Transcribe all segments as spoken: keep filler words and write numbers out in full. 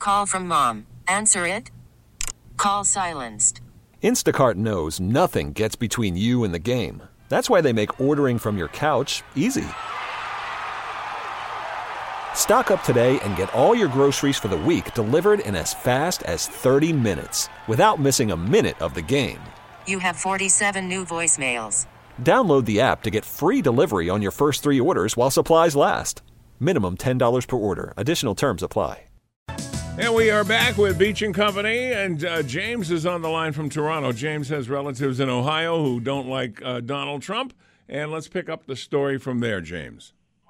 Call from mom. Answer it. Call silenced. Instacart knows nothing gets between you and the game. That's why they make ordering from your couch easy. Stock up today and get all your groceries for the week delivered in as fast as thirty minutes without missing a minute of the game. You have forty-seven new voicemails. Download the app to get free delivery on your first three orders while supplies last. Minimum ten dollars per order. Additional terms apply. And we are back with Beach and Company, and uh, James is on the line from Toronto. James has relatives in Ohio who don't like uh, Donald Trump, and let's pick up the story from there, James.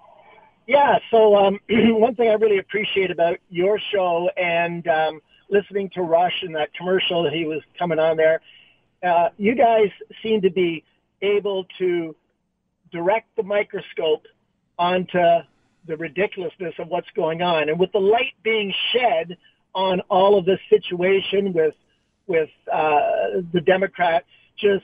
Yeah, so um, one thing I really appreciate about your show and um, listening to Rush and that commercial that he was coming on there, uh, you guys seem to be able to direct the microscope onto the ridiculousness of what's going on. And with the light being shed on all of this situation with with uh, the Democrats just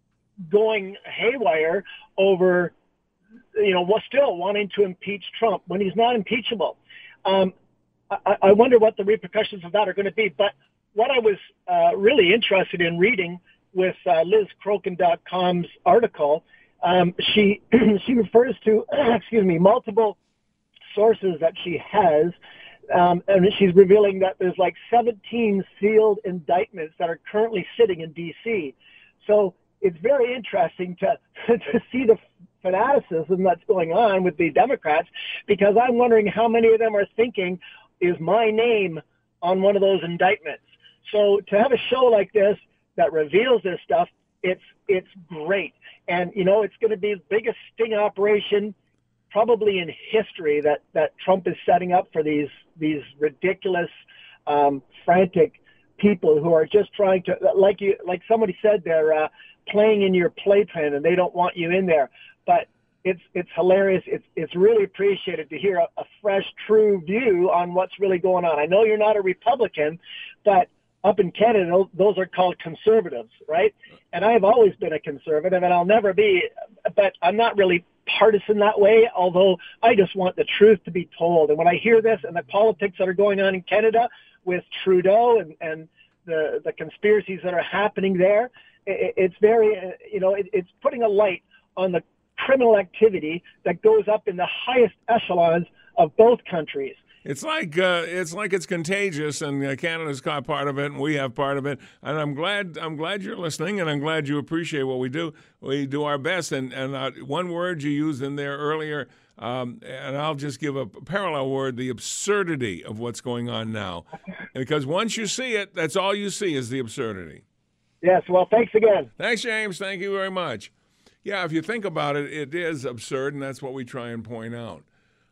going haywire over, you know, what's still wanting to impeach Trump when he's not impeachable. Um, I, I wonder what the repercussions of that are going to be. But what I was uh, really interested in reading with uh, Liz Crokin dot com's article, um, she she refers to, excuse me, multiple sources that she has, um, and she's revealing that there's like seventeen sealed indictments that are currently sitting in D C. So it's very interesting to to see the fanaticism that's going on with the Democrats, because I'm wondering how many of them are thinking, is my name on one of those indictments? So to have a show like this that reveals this stuff, it's it's great. And, you know, it's going to be the biggest sting operation probably in history that, that Trump is setting up for these these ridiculous, um, frantic people who are just trying to, like you, like somebody said, they're uh, playing in your playpen and they don't want you in there. But it's it's hilarious. It's it's really appreciated to hear a, a fresh, true view on what's really going on. I know you're not a Republican, but up in Canada, those are called conservatives, right? And I have always been a conservative, and I'll never be, but I'm not really partisan that way, although I just want the truth to be told. And when I hear this and the politics that are going on in Canada with Trudeau and, and the, the conspiracies that are happening there, it, it's very, you know, it, it's putting a light on the criminal activity that goes up in the highest echelons of both countries. It's like uh, it's like it's contagious, and uh, Canada's got part of it, and we have part of it. And I'm glad I'm glad you're listening, and I'm glad you appreciate what we do. We do our best. And and uh, one word you used in there earlier, um, and I'll just give a parallel word: the absurdity of what's going on now. Because once you see it, that's all you see is the absurdity. Yes. Well, thanks again. Thanks, James. Thank you very much. Yeah, if you think about it, it is absurd, and that's what we try and point out.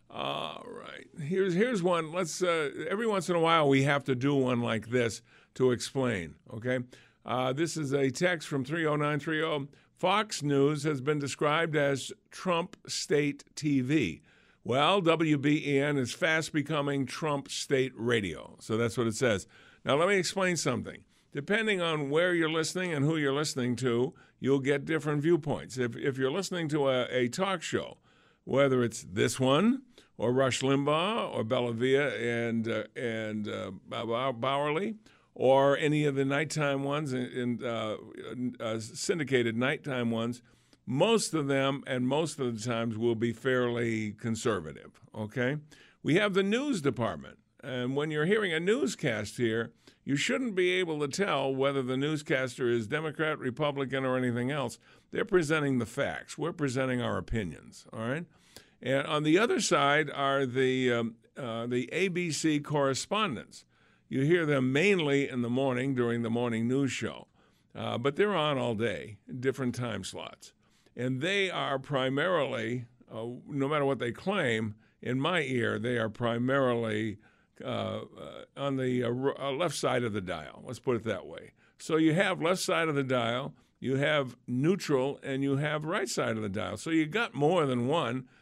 All right. Here's here's one. Let's uh, every once in a while we have to do one like this to explain. Okay. Uh, this is a text from three oh nine three oh. Fox News has been described as Trump State T V. Well, W B E N is fast becoming Trump State Radio. So that's what it says. Now let me explain something. Depending on where you're listening and who you're listening to, you'll get different viewpoints. If if you're listening to a, a talk show, whether it's this one or Rush Limbaugh or Bellavia and uh, and uh, Bowerly, or any of the nighttime ones, in, uh, uh, syndicated nighttime ones, most of them and most of the times will be fairly conservative, okay? We have the news department, and when you're hearing a newscast here, you shouldn't be able to tell whether the newscaster is Democrat, Republican, or anything else. They're presenting the facts. We're presenting our opinions, all right? And on the other side are the um, uh, the A B C correspondents. You hear them mainly in the morning during the morning news show, uh, but they're on all day, different time slots. And they are primarily, uh, no matter what they claim, in my ear, they are primarily uh, uh, on the uh, uh, left side of the dial. Let's put it that way. So you have left side of the dial, you have neutral, and you have right side of the dial. So you got more than one.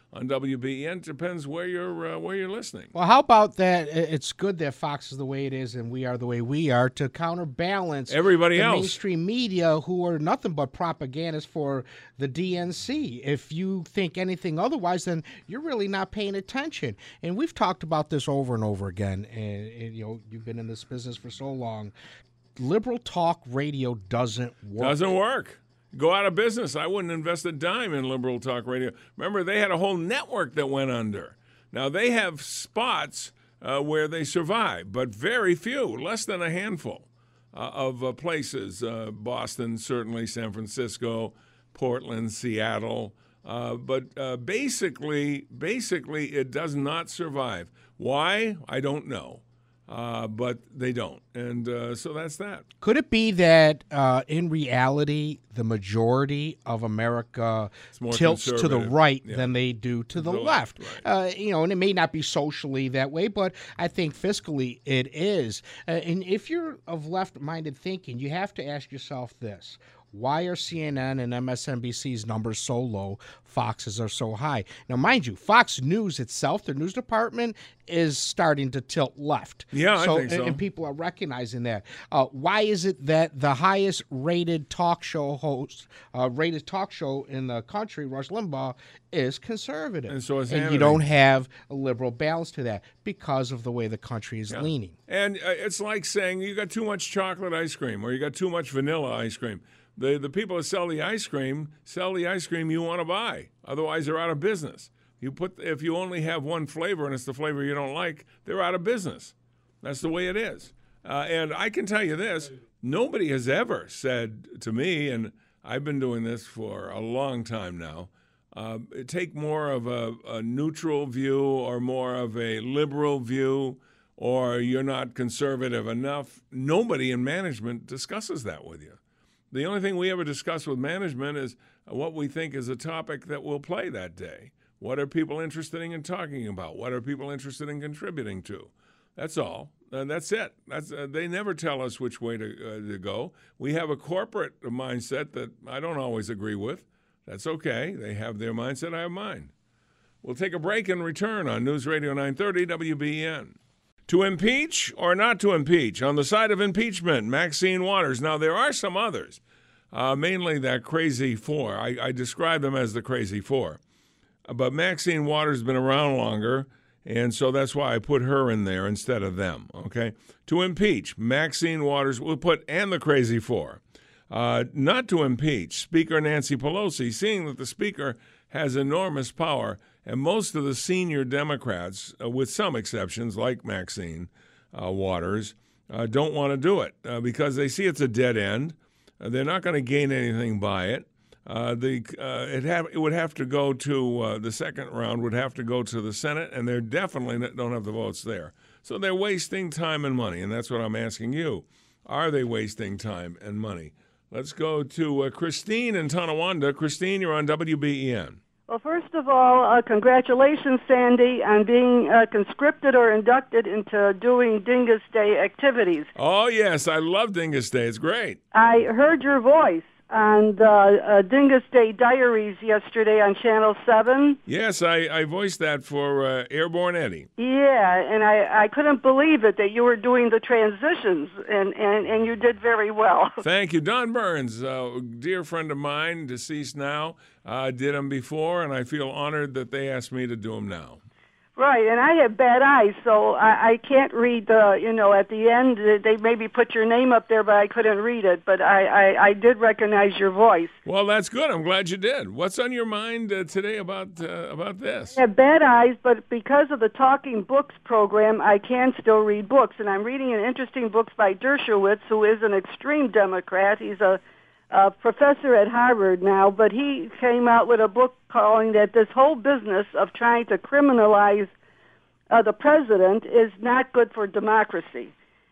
on W B E N. It depends where you're uh, where you're listening. Well, how about that? It's good that Fox is the way it is and we are the way we are to counterbalance everybody the else. Mainstream media who are nothing but propagandists for the D N C. If you think anything otherwise, then you're really not paying attention. And we've talked about this over and over again. And, and you know, you've been in this business for so long. Liberal talk radio doesn't work. Doesn't work. Go out of business. I wouldn't invest a dime in liberal talk radio. Remember, they had a whole network that went under. Now, they have spots uh, where they survive, but very few, less than a handful uh, of uh, places. Uh, Boston, certainly, San Francisco, Portland, Seattle. Uh, but uh, basically, basically, it does not survive. Why? I don't know. Uh, but they don't. And uh, so that's that. Could it be that uh, in reality, the majority of America tilts to the right yeah. than they do to the, the left? left right. uh, you know, and it may not be socially that way, but I think fiscally it is. Uh, and if you're of left-minded thinking, you have to ask yourself this. Why are C N N and M S N B C's numbers so low? Fox's are so high. Now, mind you, Fox News itself, their news department, is starting to tilt left. Yeah, so, I think so. And, and people are recognizing that. Uh, why is it that the highest rated talk show host, uh, rated talk show in the country, Rush Limbaugh, is conservative? And so is And Hannity. you don't have a liberal balance to that because of the way the country is yeah. leaning. And uh, it's like saying you got too much chocolate ice cream or you got too much vanilla ice cream. The the people that sell the ice cream sell the ice cream you want to buy. Otherwise, they're out of business. You put if you only have one flavor and it's the flavor you don't like, they're out of business. That's the way it is. Uh, and I can tell you this: nobody has ever said to me, and I've been doing this for a long time now. Uh, take more of a, a neutral view or more of a liberal view, or you're not conservative enough. Nobody in management discusses that with you. The only thing we ever discuss with management is what we think is a topic that will play that day. What are people interested in talking about? What are people interested in contributing to? That's all. Uh, that's it. That's uh, they never tell us which way to, uh, to go. We have a corporate mindset that I don't always agree with. That's okay. They have their mindset. I have mine. We'll take a break and return on News Radio nine thirty W B E N. To impeach or not to impeach? On the side of impeachment, Maxine Waters. Now, there are some others, uh, mainly that crazy four. I, I describe them as the crazy four. But Maxine Waters has been around longer, and so that's why I put her in there instead of them, okay? To impeach, Maxine Waters, we'll put, and the crazy four. Uh, not to impeach, Speaker Nancy Pelosi, seeing that the Speaker has enormous power, and most of the senior Democrats, uh, with some exceptions like Maxine uh, Waters, uh, don't want to do it uh, because they see it's a dead end. Uh, they're not going to gain anything by it. Uh, the uh, it have it would have to go to uh, the second round would have to go to the Senate, and they definitely don't have the votes there. So they're wasting time and money, and that's what I'm asking you: are they wasting time and money? Let's go to uh, Christine in Tonawanda. Christine, you're on W B E N. Well, first of all, uh, congratulations, Sandy, on being uh, conscripted or inducted into doing Dingus Day activities. Oh, yes, I love Dingus Day. It's great. I heard your voice on the uh, Dingus Day Diaries yesterday on Channel seven. Yes, I, I voiced that for uh, Airborne Eddie. Yeah, and I, I couldn't believe it that you were doing the transitions, and, and, and you did very well. Thank you. Don Burns, a dear friend of mine, deceased now, uh, did them before, and I feel honored that they asked me to do them now. Right, and I have bad eyes, so I, I can't read the, you know, at the end, they maybe put your name up there, but I couldn't read it. But I, I, I did recognize your voice. Well, that's good. I'm glad you did. What's on your mind uh, today about uh, about this? I have bad eyes, but because of the Talking Books program, I can still read books. And I'm reading an interesting book by Dershowitz, who is an extreme Democrat. He's a Uh, professor at Harvard now, but he came out with a book calling that this whole business of trying to criminalize uh, the president is not good for democracy.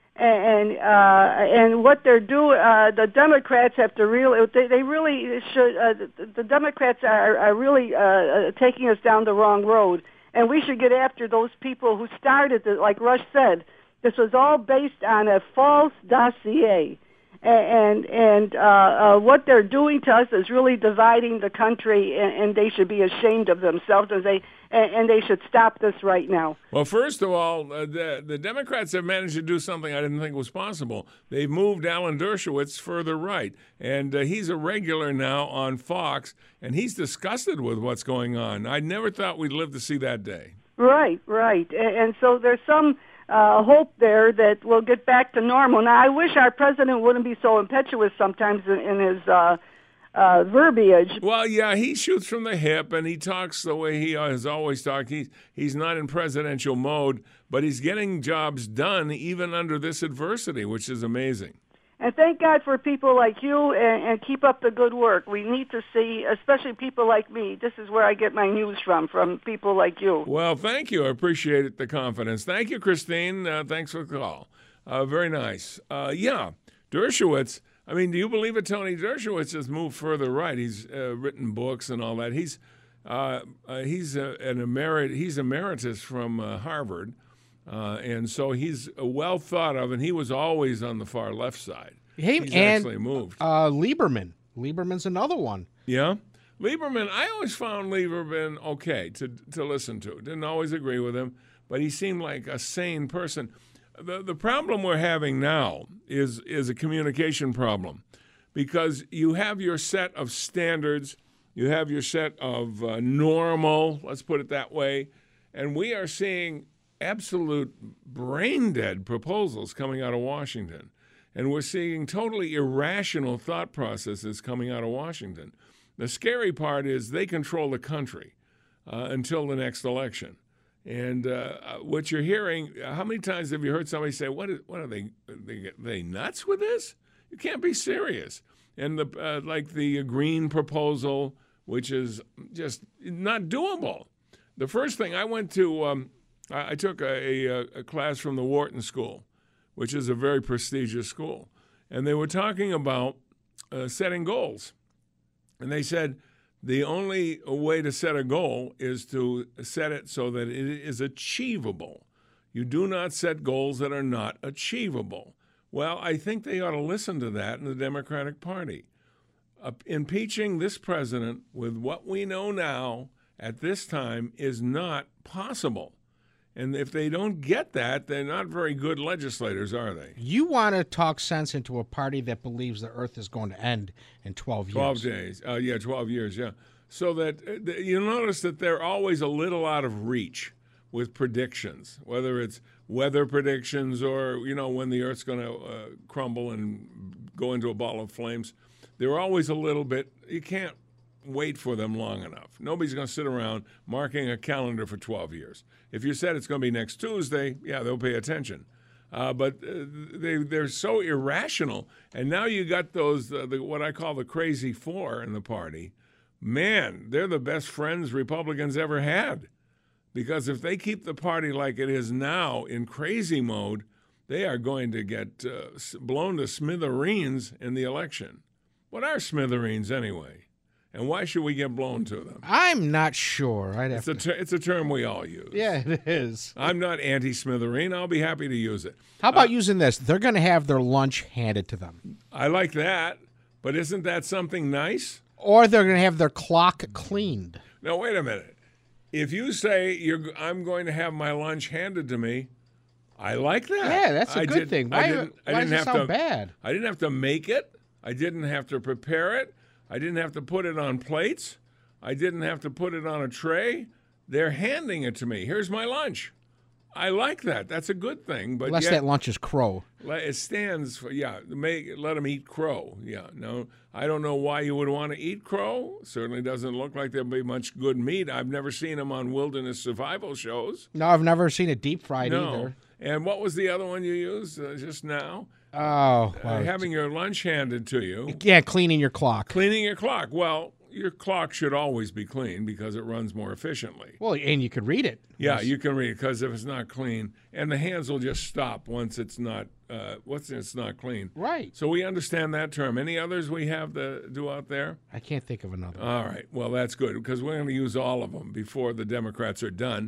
And uh, and what they're doing, uh, the Democrats have to really, they, they really should, uh, the, the Democrats are, are really uh, taking us down the wrong road. And we should get after those people who started it, like Rush said. This was all based on a false dossier. And and uh, uh, what they're doing to us is really dividing the country, and, and they should be ashamed of themselves, and they and, and they should stop this right now. Well, first of all, uh, the the Democrats have managed to do something I didn't think was possible. They've moved Alan Dershowitz further right, and uh, he's a regular now on Fox, and he's disgusted with what's going on. I never thought we'd live to see that day. Right, right, and, and so there's some. Uh, hope there that we'll get back to normal. Now, I wish our president wouldn't be so impetuous sometimes in, in his uh, uh, verbiage. Well, yeah, he shoots from the hip, and he talks the way he has always talked. He's, he's not in presidential mode, but he's getting jobs done even under this adversity, which is amazing. And thank God for people like you, and, and keep up the good work. We need to see, especially people like me. This is where I get my news from, from people like you. Well, thank you. I appreciate it, the confidence. Thank you, Christine. Uh, thanks for the call. Uh, very nice. Uh, yeah, Dershowitz. I mean, do you believe it, Tony? Dershowitz has moved further right. He's uh, written books and all that. He's uh, uh, he's uh, an emerit. He's emeritus from uh, Harvard. Uh, and so he's well thought of, and he was always on the far left side. Hey, he's and, actually moved. Uh, Lieberman. Lieberman's another one. Yeah? Lieberman, I always found Lieberman okay to to listen to. Didn't always agree with him, but he seemed like a sane person. The the problem we're having now is is a communication problem, because you have your set of standards, you have your set of uh, normal, let's put it that way, and we are seeing absolute brain-dead proposals coming out of Washington. And we're seeing totally irrational thought processes coming out of Washington. The scary part is they control the country uh, until the next election. And uh, what you're hearing, how many times have you heard somebody say, what, is, what are they, they, they nuts with this? You can't be serious. And the uh, like the green proposal, which is just not doable. The first thing I went to, um, I, I took a, a, a class from the Wharton School, which is a very prestigious school. And they were talking about uh, setting goals. And they said the only way to set a goal is to set it so that it is achievable. You do not set goals that are not achievable. Well, I think they ought to listen to that in the Democratic Party. Uh, impeaching this president with what we know now at this time is not possible. And if they don't get that, they're not very good legislators, are they? You want to talk sense into a party that believes the Earth is going to end in twelve years. twelve days. Uh, yeah, twelve years, yeah. So that uh, you notice that they're always a little out of reach with predictions, whether it's weather predictions or, you know, when the Earth's going to uh, crumble and go into a ball of flames. They're always a little bit, you can't wait for them long enough. Nobody's going to sit around marking a calendar for twelve years. If you said it's going to be next Tuesday, yeah, they'll pay attention. Uh, but uh, they, they're so irrational. And now you got those, uh, the, what I call the crazy four in the party. Man, they're the best friends Republicans ever had. Because if they keep the party like it is now in crazy mode, they are going to get uh, blown to smithereens in the election. What are smithereens anyway? And why should we get blown to them? I'm not sure. I'd have it's, a ter- it's a term we all use. Yeah, it is. I'm not anti-smithereen. I'll be happy to use it. How about uh, using this? They're going to have their lunch handed to them. I like that, but isn't that something nice? Or they're going to have their clock cleaned. Now, wait a minute. If you say you're, I'm going to have my lunch handed to me, I like that. Yeah, that's a I good did, thing. Why, I didn't, I why didn't does it have sound to, bad? I didn't have to make it. I didn't have to prepare it. I didn't have to put it on plates. I didn't have to put it on a tray. They're handing it to me. Here's my lunch. I like that. That's a good thing. But Unless yet, that lunch is crow. It stands for, yeah, make, let them eat crow. Yeah, no, I don't know why you would want to eat crow. Certainly doesn't look like there'll be much good meat. I've never seen them on wilderness survival shows. No, I've never seen it deep fried no. either. And what was the other one you used uh, just now? Oh, uh, having your lunch handed to you. Yeah, cleaning your clock. Cleaning your clock. Well, your clock should always be clean because it runs more efficiently. Well, and you can read it. Yeah, you can read it because if it's not clean, and the hands will just stop once it's not uh, once it's not clean. Right. So we understand that term. Any others we have to do out there? I can't think of another. All right. Well, that's good because we're going to use all of them before the Democrats are done.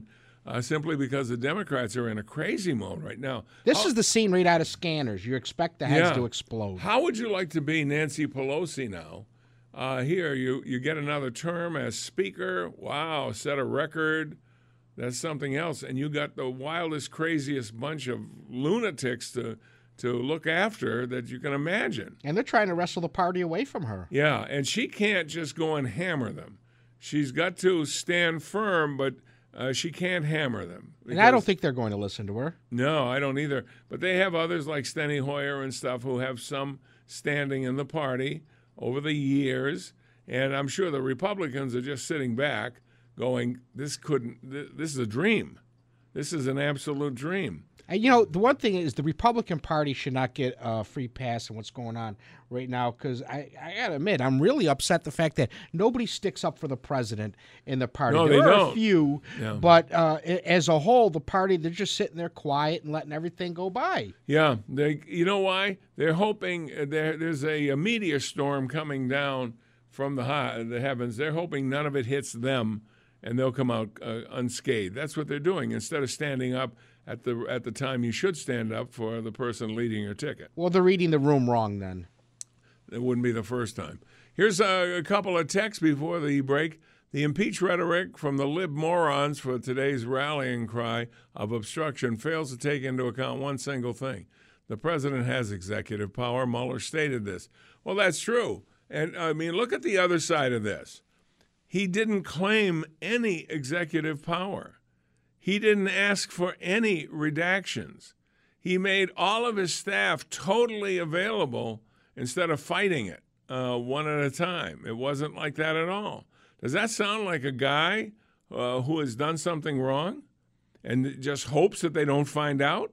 uh, simply because the Democrats are in a crazy mode right now. This How, is the scene right out of Scanners. You expect the heads yeah. to explode. How would you like to be Nancy Pelosi now? Uh, here, you, you get another term as Speaker. Wow, set a record. That's something else. And you got the wildest, craziest bunch of lunatics to to look after that you can imagine. And they're trying to wrestle the party away from her. Yeah, and she can't just go and hammer them. She's got to stand firm, but uh, she can't hammer them. And I don't think they're going to listen to her. No, I don't either. But they have others like Steny Hoyer and stuff who have some standing in the party over the years. And I'm sure the Republicans are just sitting back going, this couldn't, this is a dream. This is an absolute dream. And, you know, the one thing is the Republican Party should not get a free pass on what's going on right now because I, I got to admit, I'm really upset the fact that nobody sticks up for the president in the party. No, there they are don't. a few, yeah. but uh, as a whole, the party, they're just sitting there quiet and letting everything go by. Yeah. They, you know why? They're hoping uh, there, there's a, a meteor storm coming down from the, high, the heavens. They're hoping none of it hits them and they'll come out uh, unscathed. That's what they're doing instead of standing up at the at the time you should stand up for the person leading your ticket. Well, they're reading the room wrong then. It wouldn't be the first time. Here's a, a couple of texts before the break. The impeach rhetoric from the lib morons for today's rallying cry of obstruction fails to take into account one single thing. The president has executive power. Mueller stated this. Well, that's true. And, I mean, look at the other side of this. He didn't claim any executive power. He didn't ask for any redactions. He made all of his staff totally available instead of fighting it uh, one at a time. It wasn't like that at all. Does that sound like a guy uh, who has done something wrong and just hopes that they don't find out?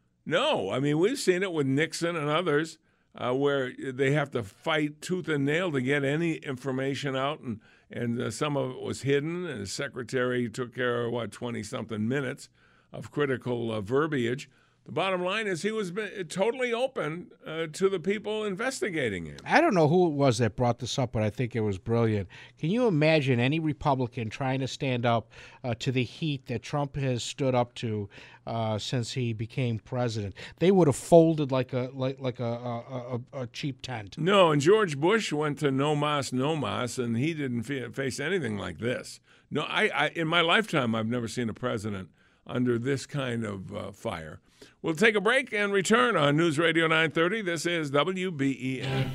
No. I mean, we've seen it with Nixon and others uh, where they have to fight tooth and nail to get any information out, and And uh, some of it was hidden, and his secretary took care of, what, twenty-something minutes of critical uh, verbiage. The bottom line is he was totally open uh, to the people investigating him. I don't know who it was that brought this up, but I think it was brilliant. Can you imagine any Republican trying to stand up uh, to the heat that Trump has stood up to uh, since he became president? They would have folded like a like like a, a, a, a cheap tent. No, and George Bush went to no mas, no mas, and he didn't face anything like this. No, I, I in my lifetime, I've never seen a president under this kind of uh, fire. We'll take a break and return on News Radio nine thirty. This is W B E N.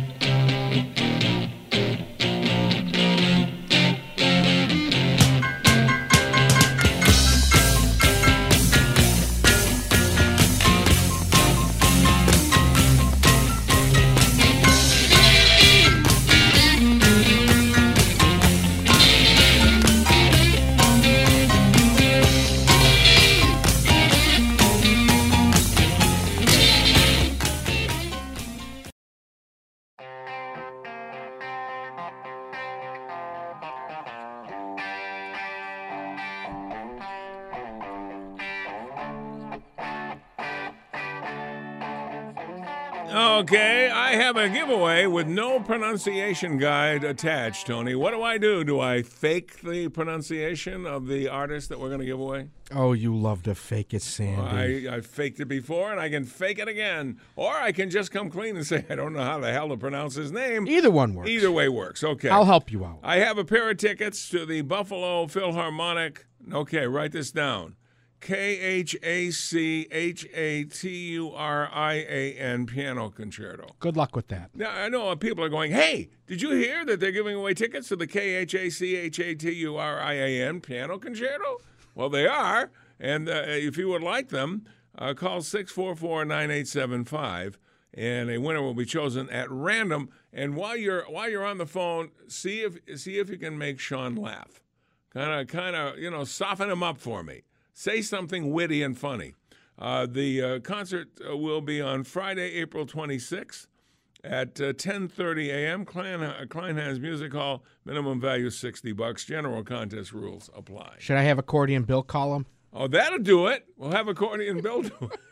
Okay, I have a giveaway with no pronunciation guide attached, Tony. What do I do? Do I fake the pronunciation of the artist that we're going to give away? Oh, you love to fake it, Sandy. I, I faked it before, and I can fake it again. Or I can just come clean and say, I don't know how the hell to pronounce his name. Either one works. Either way works. Okay. I'll help you out. I have a pair of tickets to the Buffalo Philharmonic. Okay, write this down. K H A C H A T U R I A N Piano Concerto. Good luck with that. Now, I know people are going, hey, did you hear that they're giving away tickets to the K H A C H A T U R I A N Piano Concerto? Well, they are, and uh, if you would like them, uh, call six four four, nine eight seven five, and a winner will be chosen at random. And while you're while you're on the phone, see if see if you can make Sean laugh. Kind of, kind of, you know, soften him up for me. Say something witty and funny. Uh, the uh, concert uh, will be on Friday, April twenty-sixth at uh, ten thirty a.m. Klein, uh, Kleinhans Music Hall. Minimum value sixty bucks. General contest rules apply. Should I have Accordion Bill call him? Oh, that'll do it. We'll have Accordion Bill do it.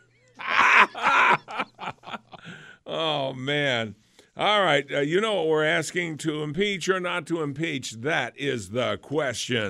Oh, man. All right. Uh, you know what we're asking, to impeach or not to impeach? That is the question.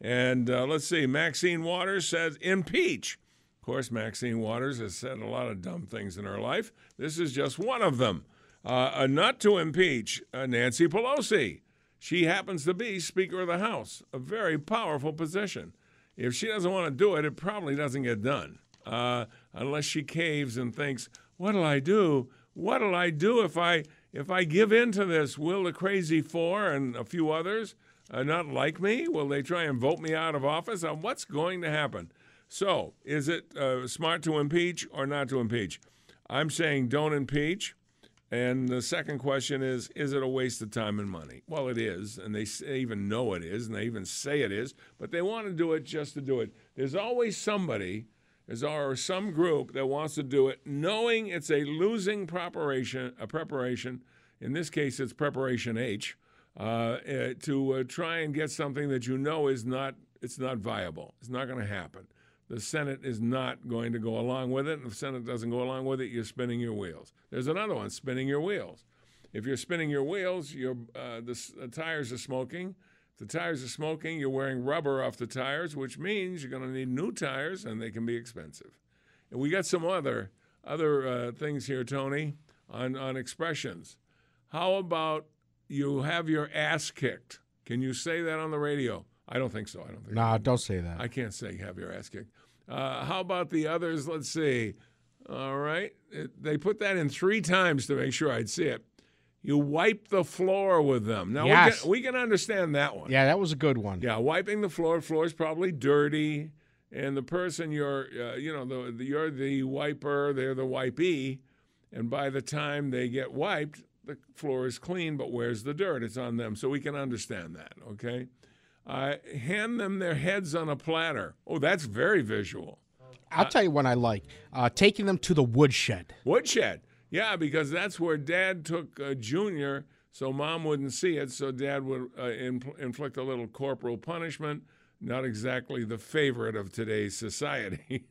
And uh, let's see, Maxine Waters says impeach. Of course, Maxine Waters has said a lot of dumb things in her life. This is just one of them. Uh, uh, not to impeach uh, Nancy Pelosi. She happens to be Speaker of the House, a very powerful position. If she doesn't want to do it, it probably doesn't get done. Uh, unless she caves and thinks, what'll I do? What'll I do if I if I give in to this? Will the Crazy Four and a few others uh, not like me? Will they try and vote me out of office? Uh, what's going to happen? So, is it uh, smart to impeach or not to impeach? I'm saying don't impeach. And the second question is, is it a waste of time and money? Well, it is, and they even know it is, and they even say it is, but they want to do it just to do it. There's always somebody, there's or some group that wants to do it knowing it's a losing preparation, a preparation, in this case it's preparation H, uh, uh, to uh, try and get something that you know is not, it's not viable. It's not going to happen. The Senate is not going to go along with it. And if the Senate doesn't go along with it, you're spinning your wheels. There's another one, spinning your wheels. If you're spinning your wheels, your uh, the, the tires are smoking. If the tires are smoking, you're wearing rubber off the tires, which means you're going to need new tires, and they can be expensive. And we got some other other uh, things here, Tony, on, on expressions. How about you have your ass kicked? Can you say that on the radio? I don't think so. I don't think. No, nah, don't say that. I can't say have your ass kicked. Uh, how about the others? Let's see. All right. It, they put that in three times to make sure I'd see it. You wipe the floor with them. Now, yes. we, can, we can understand that one. Yeah, that was a good one. Yeah, wiping the floor. Floor is probably dirty. And the person you're, uh, you know, the, the, you're the wiper, they're the wipee. And by the time they get wiped, the floor is clean, but where's the dirt? It's on them. So we can understand that, okay? Uh, hand them their heads on a platter. Oh, that's very visual. I'll uh, tell you one I like. Uh, taking them to the woodshed. Woodshed. Yeah, because that's where Dad took uh, Junior so Mom wouldn't see it, so Dad would uh, infl- inflict a little corporal punishment. Not exactly the favorite of today's society.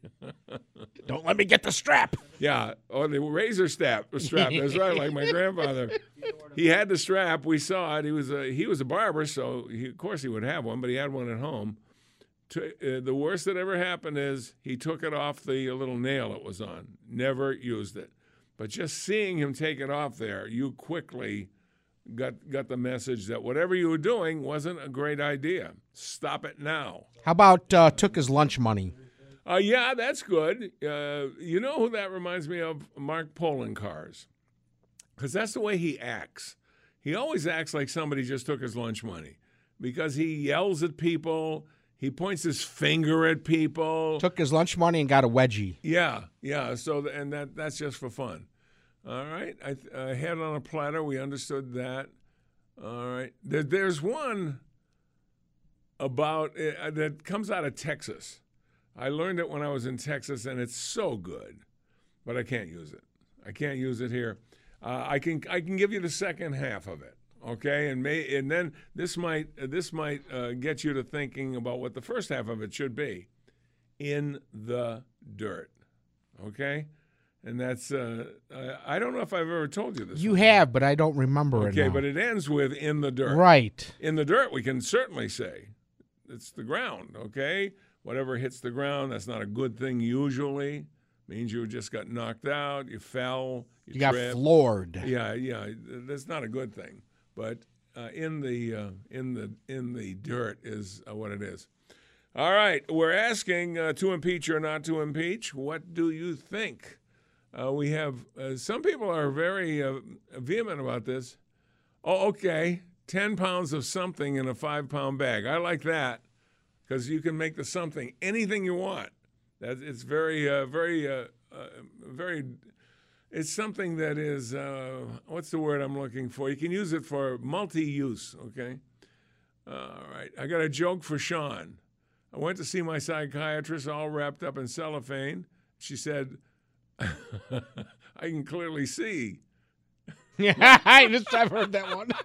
Don't let me get the strap. Yeah, or the razor strap. Strap. That's right, like my grandfather. He had the strap. We saw it. He was a he was a barber, so he, of course he would have one, but he had one at home. To, uh, the worst that ever happened is he took it off the little nail it was on. Never used it. But just seeing him take it off there, you quickly got got the message that whatever you were doing wasn't a great idea. Stop it now. How about uh, took his lunch money? Uh, yeah, that's good. Uh, you know who that reminds me of? Mark Poloncarz. Because that's the way he acts. He always acts like somebody just took his lunch money because he yells at people. He points his finger at people. Took his lunch money and got a wedgie. Yeah, yeah. So and that that's just for fun. All right. I uh, head on a platter. We understood that. All right. There, there's one about uh, that comes out of Texas. I learned it when I was in Texas, and it's so good, but I can't use it. I can't use it here. Uh, I can I can give you the second half of it, okay? And may and then this might this might uh, get you to thinking about what the first half of it should be. In the dirt, okay? And that's uh, I don't know if I've ever told you this. You one. have, but I don't remember okay, it. Okay, but it ends with in the dirt. Right. In the dirt, we can certainly say it's the ground, okay? Whatever hits the ground, that's not a good thing usually. Means you just got knocked out, you fell, you, you got tripped. floored. Yeah, yeah, that's not a good thing. But uh, in the uh, in the in the dirt is uh, what it is. All right, we're asking uh, to impeach or not to impeach. What do you think? Uh, we have uh, some people are very uh, vehement about this. Oh, okay, ten pounds of something in a five-pound bag. I like that because you can make the something anything you want. That it's very, uh, very, uh, uh, very. It's something that is. Uh, what's the word I'm looking for? You can use it for multi-use. Okay. All right. I got a joke for Sean. I went to see my psychiatrist, all wrapped up in cellophane. She said, "I can clearly see." Yeah, I just I've heard that one.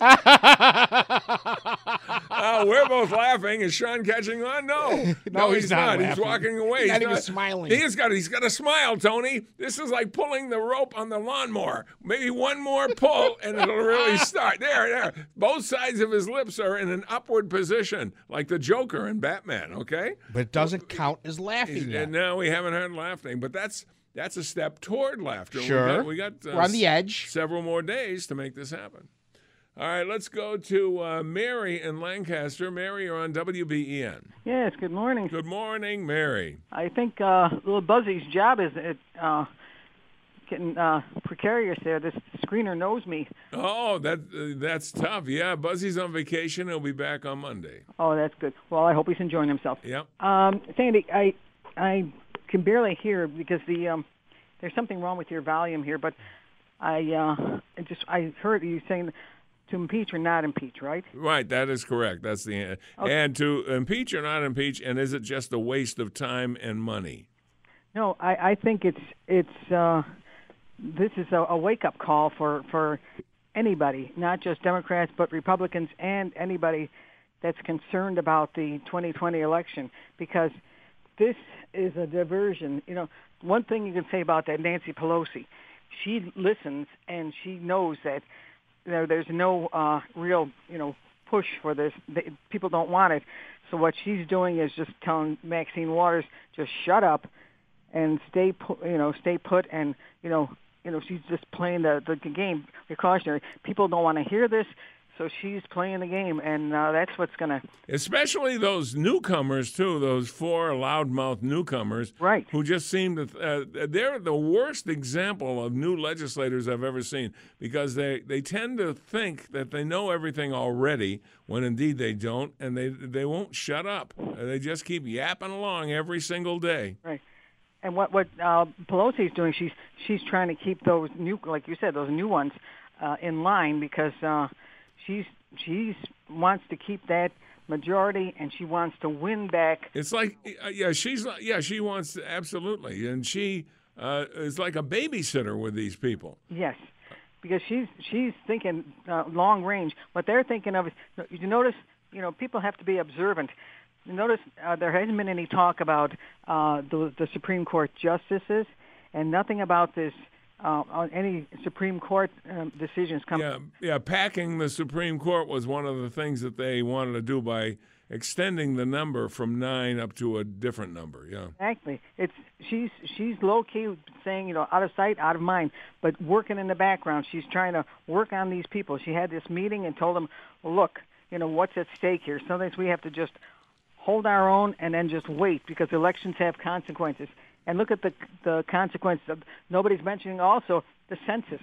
uh, we're both laughing. Is Sean catching on? No, no, no he's, he's not. not. He's walking away. He's, he's not not even smiling. He's got. He's got a smile, Tony. This is like pulling the rope on the lawnmower. Maybe one more pull, and it'll really start. There, there. Both sides of his lips are in an upward position, like the Joker in Batman. Okay, but it doesn't count as laughing yet. And no, we haven't heard laughing, but that's. That's a step toward laughter. Sure. We got, we got uh, we're on the edge. Several more days to make this happen. All right, let's go to uh, Mary in Lancaster. Mary, you're on W B E N. Yes, good morning. Good morning, Mary. I think uh, little Buzzy's job is uh, getting uh, precarious there. This screener knows me. Oh, that uh, that's tough. Yeah, Buzzy's on vacation. He'll be back on Monday. Oh, that's good. Well, I hope he's enjoying himself. Yep. Um, Sandy, I I can barely hear because the um, there's something wrong with your volume here, but I uh, just I heard you saying to impeach or not impeach, right? Right, that is correct. That's the okay. And to impeach or not impeach, and is it just a waste of time and money? No, I, I think it's it's uh, this is a, a wake-up call for, for anybody, not just Democrats, but Republicans and anybody that's concerned about the twenty twenty election, because this is a diversion. You know, one thing you can say about that Nancy Pelosi, she listens and she knows that you know, there's no uh, real, you know, push for this. They, people don't want it. So what she's doing is just telling Maxine Waters, just shut up and stay, pu- you know, stay put. And you know, you know, she's just playing the the game precautionary. People don't want to hear this, so she's playing the game, and uh, that's what's going to. Especially those newcomers too. Those four loudmouth newcomers, right? Who just seem to. Uh, they're the worst example of new legislators I've ever seen, because they, they tend to think that they know everything already, when indeed they don't, and they they won't shut up. They just keep yapping along every single day. Right. And what what uh, Pelosi's doing, she's she's trying to keep those new, like you said, those new ones uh, in line, because uh, she's she's wants to keep that majority, and she wants to win back. It's like, yeah, she's yeah, she wants to, absolutely, and she uh, is like a babysitter with these people. Yes, because she's she's thinking uh, long range. What they're thinking of is, you notice, you know, people have to be observant. You notice uh, there hasn't been any talk about uh, the, the Supreme Court justices, and nothing about this uh, on any Supreme Court um, decisions coming. Yeah, yeah, packing the Supreme Court was one of the things that they wanted to do by extending the number from nine up to a different number. Yeah, exactly. It's she's she's low key saying, you know, out of sight, out of mind, but working in the background. She's trying to work on these people. She had this meeting and told them, well, look, you know, what's at stake here. Sometimes we have to just hold our own and then just wait, because elections have consequences. And look at the the consequences. Of, nobody's mentioning also the census.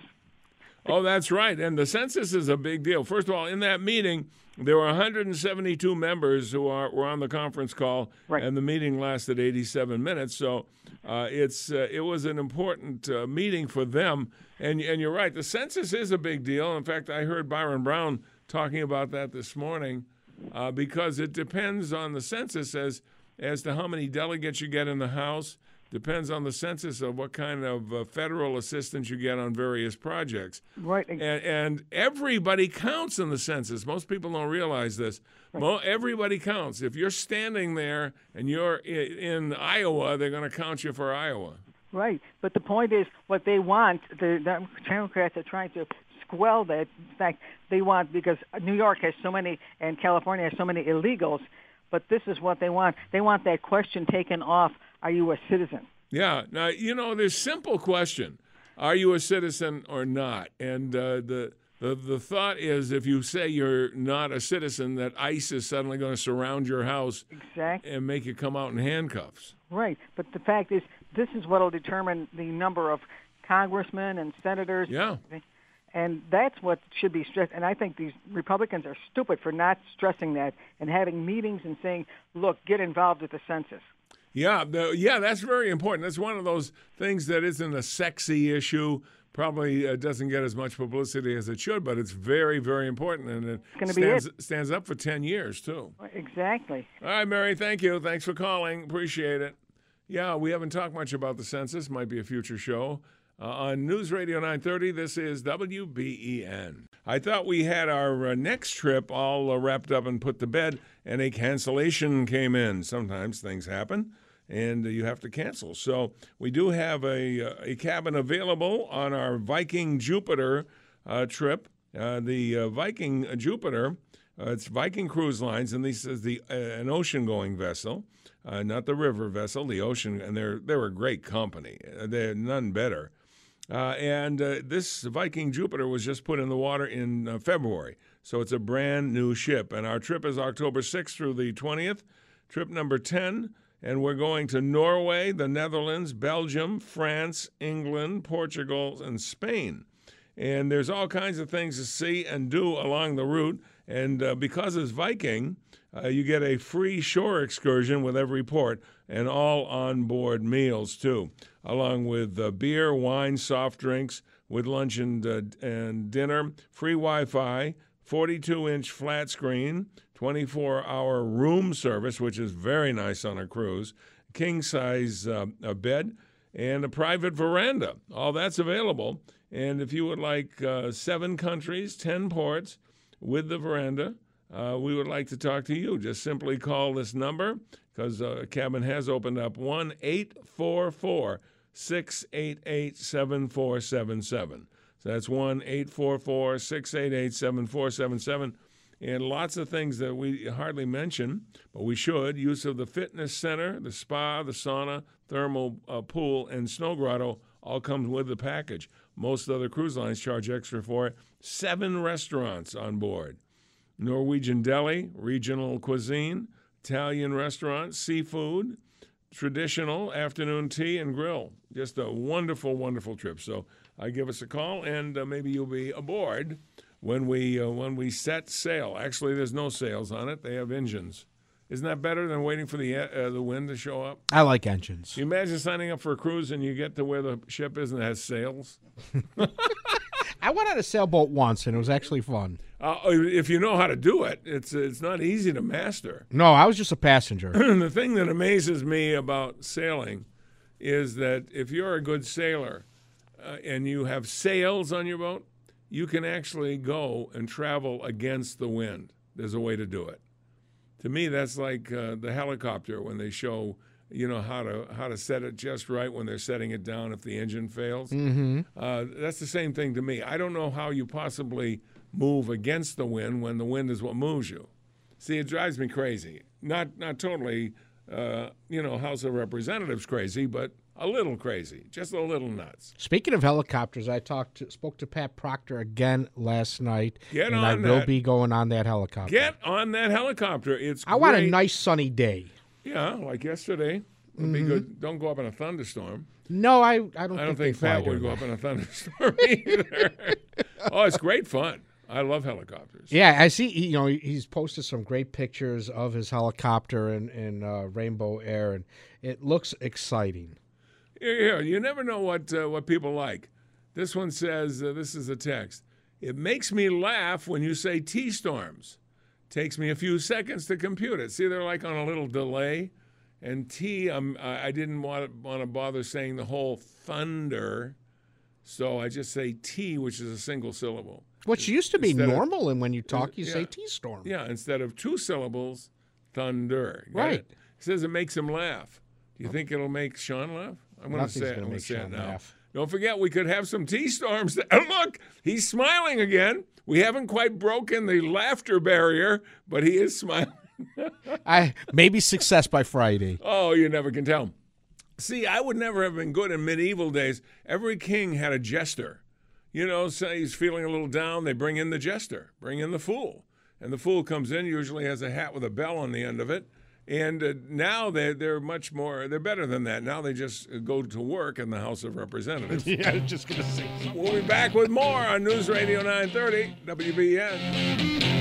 Oh, that's right. And the census is a big deal. First of all, in that meeting, there were one hundred seventy-two members who are were on the conference call, right. And the meeting lasted eighty-seven minutes. So uh, it's uh, it was an important uh, meeting for them. And and you're right, the census is a big deal. In fact, I heard Byron Brown talking about that this morning. Uh, because it depends on the census as as to how many delegates you get in the House, depends on the census of what kind of uh, federal assistance you get on various projects. Right. And, and everybody counts in the census. Most people don't realize this. Right. Mo- everybody counts. If you're standing there and you're in, in Iowa, they're going to count you for Iowa. Right. But the point is, what they want, the, the Democrats are trying to squelch that fact. They want, because New York has so many and California has so many illegals, but this is what they want. They want that question taken off, are you a citizen? Yeah. Now, you know, there's simple question, are you a citizen or not? And uh, the, the the thought is, if you say you're not a citizen, that ICE is suddenly going to surround your house exactly. and make you come out in handcuffs. Right. But the fact is, this is what will determine the number of congressmen and senators. Yeah. And that's what should be stressed. And I think these Republicans are stupid for not stressing that and having meetings and saying, look, get involved with the census. Yeah, the, yeah, that's very important. That's one of those things that isn't a sexy issue, probably uh, doesn't get as much publicity as it should, but it's very, very important. And it stands, it. stands up for ten years, too. Exactly. All right, Mary, thank you. Thanks for calling. Appreciate it. Yeah, we haven't talked much about the census. Might be a future show. uh, on News Radio nine thirty. This is W B E N. I thought we had our uh, next trip all uh, wrapped up and put to bed, and a cancellation came in. Sometimes things happen, and uh, you have to cancel. So we do have a, a cabin available on our Viking Jupiter uh, trip. Uh, the uh, Viking Jupiter, uh, it's Viking Cruise Lines, and this is the uh, an ocean-going vessel, uh, not the river vessel, the ocean, and they're they're a great company. They're none better. Uh, and uh, this Viking Jupiter was just put in the water in uh, February, so it's a brand new ship. And our trip is October sixth through the twentieth, trip number ten, and we're going to Norway, the Netherlands, Belgium, France, England, Portugal, and Spain. And there's all kinds of things to see and do along the route. And uh, because it's Viking, uh, you get a free shore excursion with every port and all on-board meals, too, along with uh, beer, wine, soft drinks, with lunch and, uh, and dinner, free Wi-Fi, forty-two inch flat screen, twenty-four hour room service, which is very nice on a cruise, king-size uh, a bed, and a private veranda. All that's available. And if you would like uh, seven countries, ten ports with the veranda, uh, we would like to talk to you. Just simply call this number, because uh, Cabin has opened up, one eight four four, six eight eight, seven four seven seven. So that's one eight four four, six eight eight, seven four seven seven. And lots of things that we hardly mention, but we should. Use of the fitness center, the spa, the sauna, thermal uh, pool, and snow grotto all comes with the package. Most other cruise lines charge extra for it. Seven restaurants on board. Norwegian deli, regional cuisine, Italian restaurant, seafood, traditional afternoon tea and grill. Just a wonderful, wonderful trip. So uh, give us a call, and uh, maybe you'll be aboard when we uh, when we set sail. Actually, there's no sails on it. They have engines. Isn't that better than waiting for the uh, the wind to show up? I like engines. You imagine signing up for a cruise and you get to where the ship is and it has sails? I went on a sailboat once, and it was actually fun. Uh, if you know how to do it, it's it's not easy to master. No, I was just a passenger. The thing that amazes me about sailing is that if you're a good sailor uh, and you have sails on your boat, you can actually go and travel against the wind. There's a way to do it. To me, that's like uh, the helicopter when they show, you know, how to how to set it just right when they're setting it down if the engine fails. Mm-hmm. Uh, that's the same thing to me. I don't know how you possibly move against the wind when the wind is what moves you. See, it drives me crazy. Not not totally, uh, you know, House of Representatives crazy, but a little crazy, just a little nuts. Speaking of helicopters, I talked to, spoke to Pat Proctor again last night, Get and on I that. will be going on that helicopter. Get on that helicopter. It's I want great. a nice sunny day. Yeah, like yesterday. Would Mm-hmm. be good. Don't go up in a thunderstorm. No, I, I don't I don't think, think they Pat fly would go during up in a thunderstorm either. Oh, it's great fun. I love helicopters. Yeah, I see. You know, he's posted some great pictures of his helicopter in, in uh, rainbow air, and it looks exciting. Here, here. You never know what uh, what people like. This one says, uh, this is a text. It makes me laugh when you say T-storms. Takes me a few seconds to compute it. See, they're like on a little delay. And T, um, I I didn't want want to bother saying the whole thunder, so I just say T, which is a single syllable. Which used to be Instead of- normal, and when you talk, you yeah. say T-storm. Yeah, instead of two syllables, thunder. Got Right. it? It says it makes him laugh. Do you think it'll make Sean laugh? I'm going to Nothing's say it. gonna I'm going make to say it Sean now. laugh. Don't forget, we could have some T-storms. And look, he's smiling again. We haven't quite broken the laughter barrier, but he is smiling. I maybe success by Friday. Oh, you never can tell. See, I would never have been good in medieval days. Every king had a jester. You know, say he's feeling a little down, they bring in the jester, bring in the fool. And the fool comes in, usually has a hat with a bell on the end of it. And uh, now they're, they're much more, they're better than that. Now they just go to work in the House of Representatives. Yeah, I was just going to say. We'll be back with more on News Radio nine thirty, W B E N.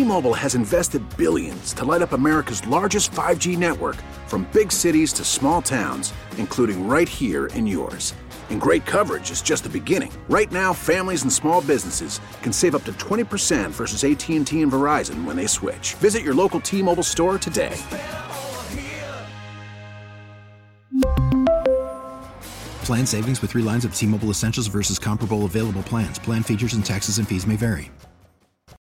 T-Mobile has invested billions to light up America's largest five G network, from big cities to small towns, including right here in yours. And great coverage is just the beginning. Right now, families and small businesses can save up to twenty percent versus A T and T and Verizon when they switch. Visit your local T-Mobile store today. Plan savings with three lines of T-Mobile Essentials versus comparable available plans. Plan features and taxes and fees may vary.